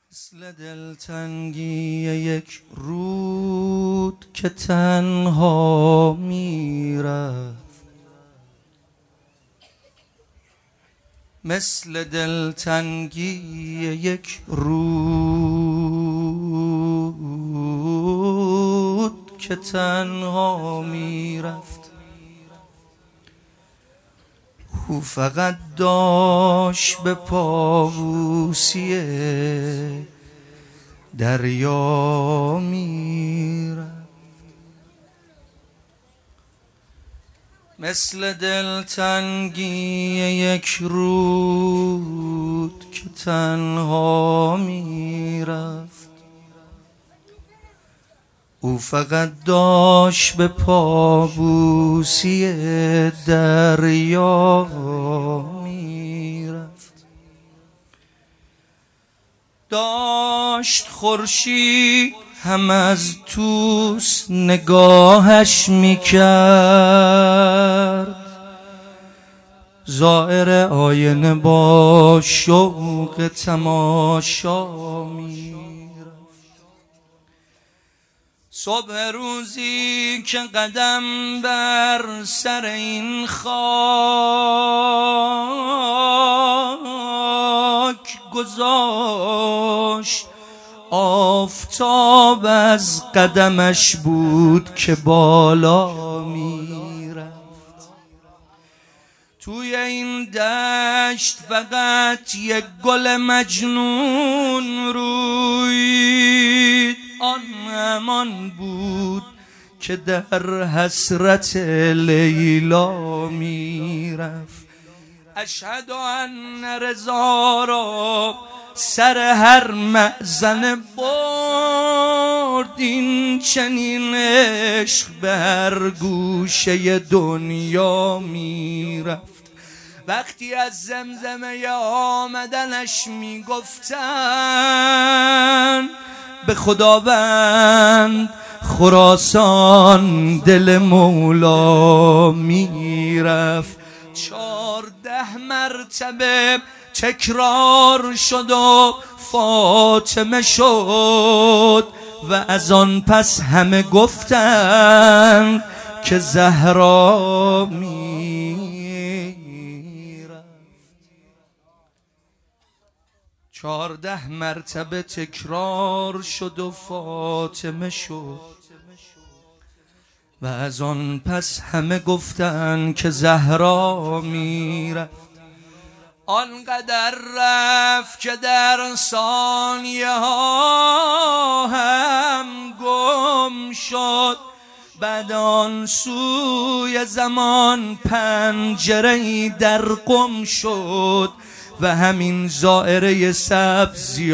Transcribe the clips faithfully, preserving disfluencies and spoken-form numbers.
مثل دلتنگی یک رود که تنها میرفت، مثل دلتنگی یک رود که تنها میرفت. او فقط داشت به پابوسی دریا میرفت، مثل دلتنگی یک رود که تنها میرفت. او فقط داشت به پابوسی دریا میرفت. داشت خورشید هم از توس نگاهش میکرد، زائر آینه با شوق تماشا میرفت. صبح روزی که قدم بر سر این خاک گذاشت، آفتاب از قدمش بود که بالا میرفت. توی این دشت فقط یک گل مجنون روید، آن همان بود که در حسرت لیلا میرفت. اشهد ان رضا را سر هر مأذن برد، این چنین عشق به هر گوشه دنیا میرفت. وقتی از زمزمه آمدنش میگفتن به خداوند خراسان دل مولا میرفت. چهارده مرتبه تکرار شد و فاطمه شد و از آن پس همه گفتند که زهرا میرفت. چهارده مرتبه تکرار شد و فاطمه شد و از آن پس همه گفتند که زهرا میرفت. آنقدر رفت که در ثانیه ها هم گم شد، بعد آن سوی زمان پنجره‌ای در قم شد و همین زائره سبز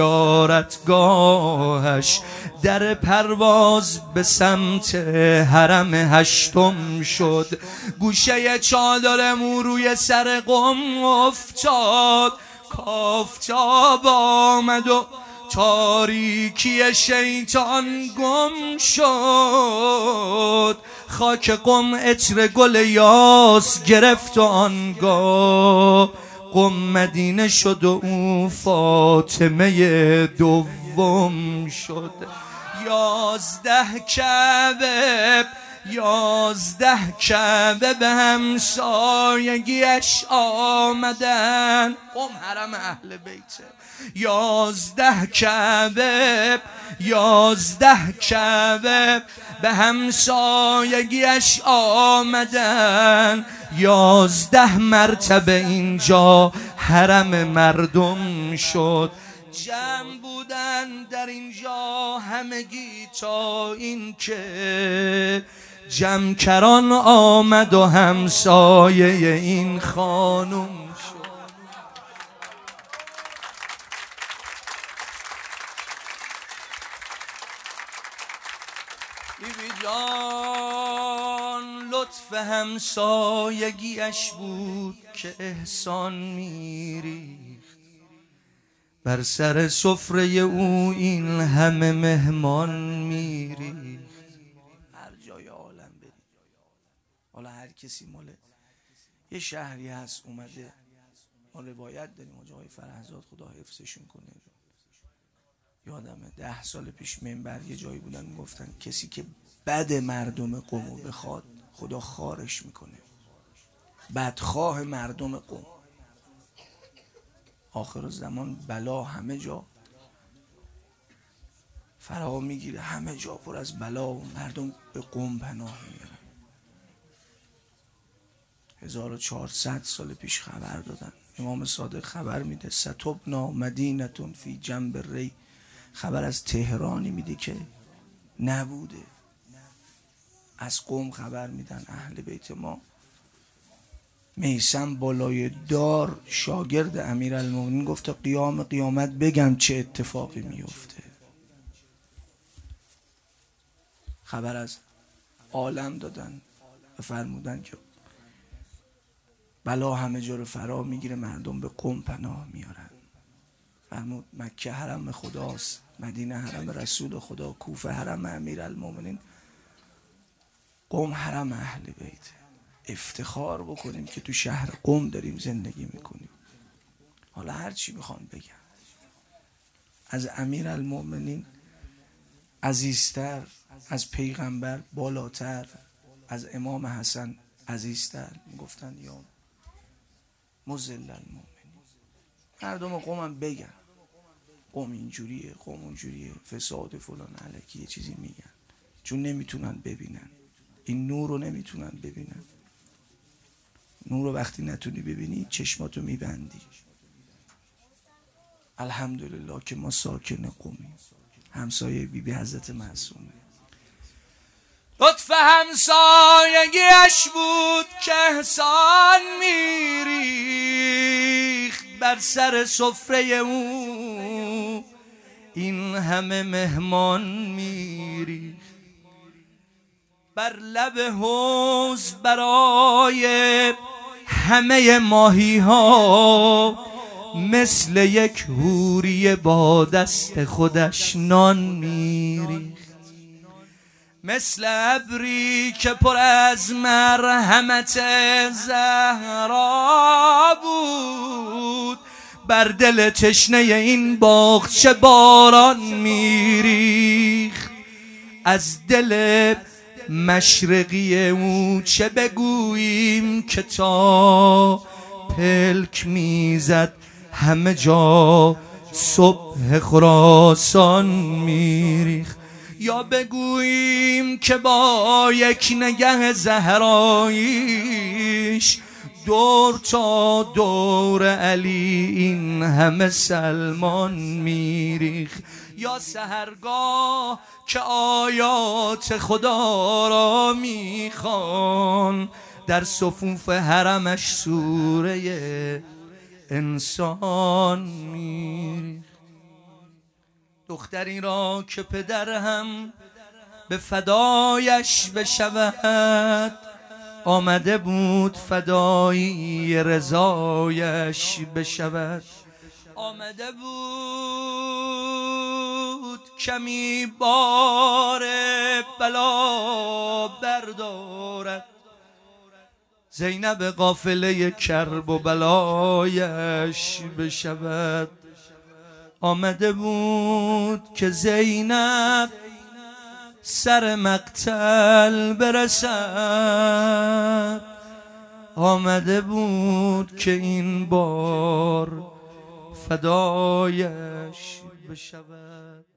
زیارتگاهش در پرواز به سمت حرم هشتم شد. گوشه چادر مو روی سر قم افتاد، کافتاب آمد و تاریکی شیطان گم شد. خاک قم عطر گل یاس گرفت و آنگاه قم مدینه شد و او فاطمه دوم شد. یازده کعبه یازده کعبه به همسایگیش آمدن، قم حرم اهل بیته. یازده کعبه یازده کعبه به همسایگیش آمدن، یازده مرتبه اینجا حرم مردم شد. جمع بودن در اینجا همگی تا این که جمکران آمد و همسایه این خانم شد. بیبی جان لطف همسایگیش بود که احسان میری بر سر سفره او، این همه مهمان میریخت. هر جای عالم برید، حالا هر کسی مال یه شهری هست اومده، ما روایت داریم آقای فرهزاد خدا حفظشون کنه، یادمه ده سال پیش منبر یه جایی بودن میگفتن کسی که بد مردم قومو بخواد خدا خارش میکنه. بدخواه مردم قوم. آخر زمان بلا همه جا فرا میگیره، همه جا پر از بلا و مردم به قوم پناه میارن. هزار و چهارصد سال پیش خبر دادن، امام صادق خبر میده ستبنا مدینتون فی جنب ری، خبر از تهرانی میده که نبوده. از قوم خبر میدن اهل بیت ما. میثم بالای دار شاگرد امیرالمومنین گفت تا قیام قیامت بگم چه اتفاقی میفته. خبر از عالم دادن و فرمودن که بلا همه جا رو فرا میگیره، مردم به قوم پناه میارن. فرمود مکه حرم خداست، مدینه حرم رسول خدا، کوفه حرم امیرالمومنین، قوم حرم اهل بیت. افتخار بکنیم که تو شهر قوم داریم زندگی میکنیم. حالا هر چی میخوان بگن، از امیرالمومنین عزیزتر، از پیغمبر بالاتر، از امام حسن عزیزتر. میگفتن یا مذل المؤمنین. مردم قوم هم بگن قوم اینجوریه، قوم اونجوریه، فساد فلان الکی یه چیزی میگن، چون نمیتونن ببینن این نور رو، نمیتونن ببینن نور رو. وقتی نتونی ببینی چشماتو میبندی. الحمدلله که ما ساکن قومیم، همسایه بی بی حضرت معصومه. لطف همسایگیش بود که احسان میریخت بر سر سفره او، این همه مهمان میریخت. بر لب حوض برای همه ماهی ها مثل یک حوری با دست خودش نان میریخت. مثل ابری که پر از مرحمت زهرا بود، بر دل تشنه این باغچه باران میریخت. از دل مشرقی او چه بگوییم که تا پلک میزد همه جا صبح خراسان میریخت. یا بگوییم که با یک نگه زهراییش دور تا دور علی این همه سلمان میریخت. یا سحرگاه که آیات خدا را میخوان، در صفوف حرمش سوره انسان میریخت. دختری را که پدر هم به فدایش بشود، آمده بود فدایی رضایش بشود. آمده بود کمی بار بلا بردارد، زینب قافله کرب و بلایش بشود. آمده بود که زینب سر مقتل برسد. آمده بود که این بار فدایش بشود.